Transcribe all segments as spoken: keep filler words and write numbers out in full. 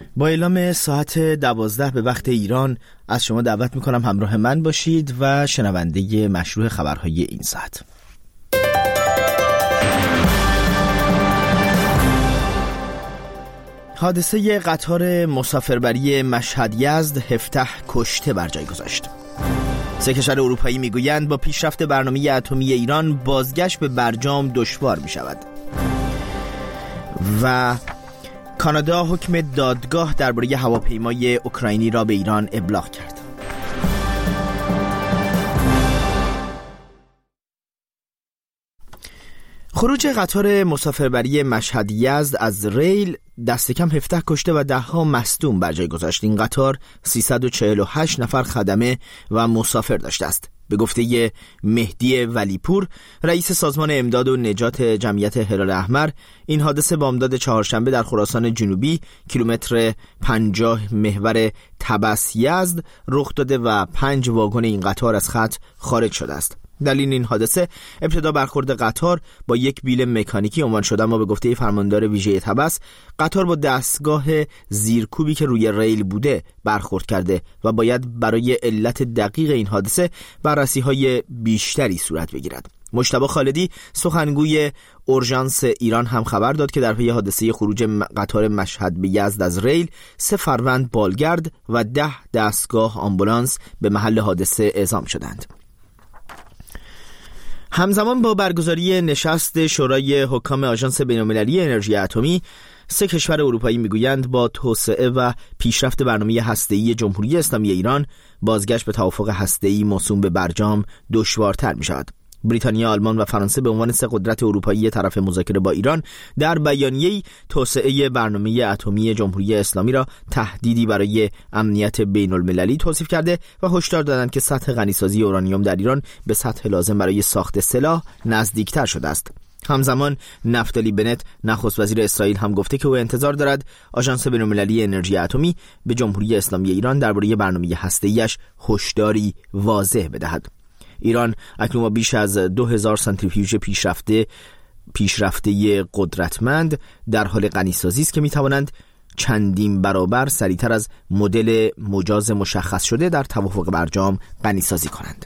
با اعلام ساعت دوازده به وقت ایران از شما دعوت میکنم همراه من باشید و شنونده مشروع خبرهای این ساعت. حادثه قطار مسافربری مشهد یزد هفده کشته بر جای گذاشت. سه کشور اروپایی میگویند با پیشرفت برنامه اتمی ایران بازگشت به برجام دشوار می شود. و کانادا حکم دادگاه درباره هواپیمای اوکراینی را به ایران ابلاغ کرد. خروج قطار مسافربری مشهد یزد از ریل دست کم هفده کشته و ده ها مصدوم بر جای گذاشت. این قطار سیصد و چهل و هشت نفر خدمه و مسافر داشته است. به گفته مهدی ولیپور، رئیس سازمان امداد و نجات جمعیت هلال احمر، این حادثه بامداد چهارشنبه در خراسان جنوبی کیلومتر پنجاه محور طبس یزد رخ داده و پنج واگن این قطار از خط خارج شده است. دلیل این حادثه ابتدا برخورد قطار با یک بیل مکانیکی عنوان شده، اما به گفته فرماندار ویژه طبس قطار با دستگاه زیرکوبی که روی ریل بوده برخورد کرده و باید برای علت دقیق این حادثه بررسی‌های بیشتری صورت بگیرد. مجتبی خالدی سخنگوی اورژانس ایران هم خبر داد که در پی حادثه خروج قطار مشهد به یزد از ریل سه فروند بالگرد و ده دستگاه آمبولانس به محل حادثه اعزام شدند. همزمان با برگزاری نشست شورای حکام آژانس بین‌المللی انرژی اتمی، سه کشور اروپایی میگویند با توسعه و پیشرفت برنامه هسته‌ای جمهوری اسلامی ایران بازگشت به توافق هسته‌ای موسوم به برجام دشوارتر می‌شود. بریتانیا، آلمان و فرانسه به عنوان سه قدرت اروپایی طرف مذاکره با ایران در بیانیه‌ای توسعه برنامه اتمی جمهوری اسلامی را تهدیدی برای امنیت بین‌المللی توصیف کرده و هشدار دادند که سطح غنیسازی اورانیوم در ایران به سطح لازم برای ساخت سلاح نزدیکتر شده است. همزمان نفتالی بنت، نخست وزیر اسرائیل، هم گفته که او انتظار دارد آژانس بین‌المللی انرژی اتمی به جمهوری اسلامی ایران درباره برنامه هسته‌ایش هشداری واضح بدهد. ایران اکنون با بیش از دو هزار سانتریفیوژ پیشرفته پیشرفته قدرتمند در حال غنیسازی است که می‌توانند چندین برابر سریعتر از مدل مجاز مشخص شده در توافق برجام غنیسازی کنند.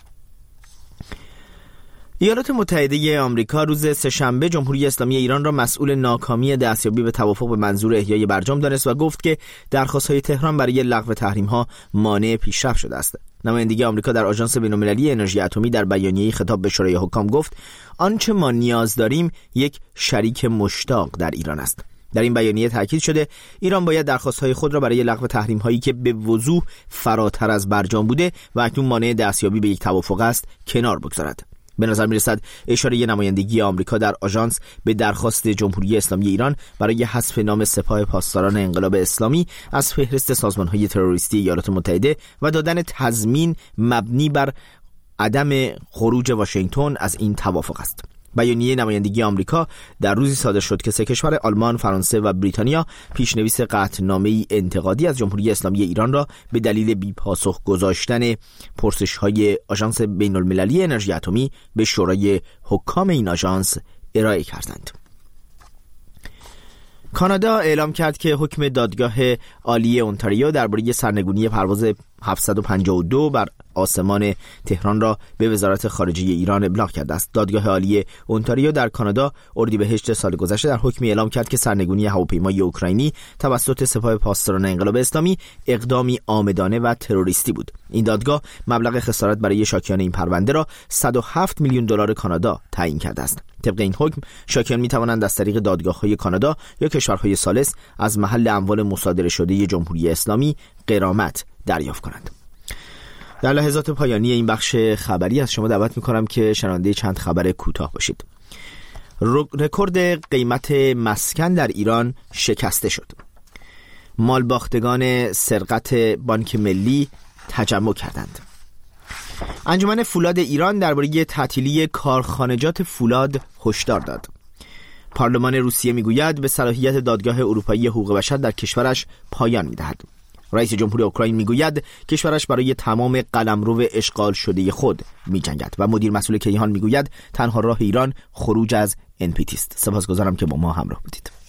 ایالات متحده آمریکا روز سه‌شنبه جمهوری اسلامی ایران را مسئول ناکامی دستیابی به توافق به منظور احیای برجام دانست و گفت که درخواست‌های تهران برای لغو تحریم‌ها مانع پیشرفت شده است. نمایندگی آمریکا در آژانس بین‌المللی انرژی اتمی در بیانیه‌ای خطاب به شورای حکام گفت آنچه ما نیاز داریم یک شریک مشتاق در ایران است. در این بیانیه تاکید شده ایران باید درخواست‌های خود را برای لغو تحریم‌هایی که به وضوح فراتر از برجام بوده و اکنون مانع دستیابی به یک توافق است کنار بگذارد. به نظر می‌رسد اشاره نمایندگی آمریکا در آژانس به درخواست جمهوری اسلامی ایران برای حذف نام سپاه پاسداران انقلاب اسلامی از فهرست سازمان‌های تروریستی ایالات متحده و دادن تضمین مبنی بر عدم خروج واشنگتن از این توافق است. بیانیه نمایندگی آمریکا در روزی صادر شد که سه کشور آلمان، فرانسه و بریتانیا پیشنویس قطعنامه‌ای انتقادی از جمهوری اسلامی ایران را به دلیل بی‌پاسخ گذاشتن پرسش‌های آژانس بین‌المللی انرژی اتمی به شورای حکام این آژانس ارائه کردند. کانادا اعلام کرد که حکم دادگاه عالی اونتاریو درباره سرنگونی پرواز هفتصد و پنجاه و دو بر آسمان تهران را به وزارت خارجه ایران ابلاغ کرده است. دادگاه عالی اونتاریو در کانادا اردیبهشت سال گذشته در حکمی اعلام کرد که سرنگونی هواپیمای اوکراینی توسط سپاه پاسداران انقلاب اسلامی اقدامی عامدانه و تروریستی بود. این دادگاه مبلغ خسارت برای شاکیان این پرونده را صد و هفت میلیون دلار کانادا تعیین کرده است. طبق این حکم شاکیان می توانند از طریق دادگاه‌های کانادا یا کشورهای ثالث از محل اموال مصادره شده جمهوری اسلامی غرامت دریافت کنند. در لحظات پایانی این بخش خبری از شما دعوت می‌کنم که شنونده چند خبر کوتاه باشید. رکورد قیمت مسکن در ایران شکسته شد. مالباختگان سرقت بانک ملی تجمع کردند. انجمن فولاد ایران درباره تعطیلی کارخانجات فولاد هشدار داد. پارلمان روسیه میگوید به صلاحیت دادگاه اروپایی حقوق بشر در کشورش پایان میدهد. رئیس جمهور اوکراین میگوید کشورش برای تمام قلمرو اشغال شده خود میجنگد و مدیر مسئول کیهان میگوید تنها راه ایران خروج از ان پی تی است. سپاسگزارم که با ما همراه بودید.